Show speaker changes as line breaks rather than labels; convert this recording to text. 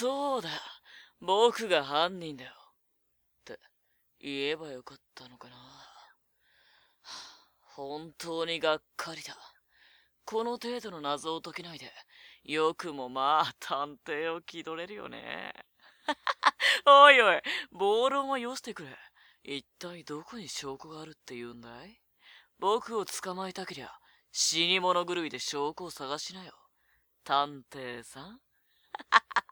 そうだ。僕が犯人だよ。って言えばよかったのかな。本当にがっかりだ。この程度の謎を解けないで、よくもまあ探偵を気取れるよね。おいおい、ボールもよしてくれ。一体どこに証拠があるって言うんだい？僕を捕まえたけりゃ、死に物狂いで証拠を探しなよ。探偵さん。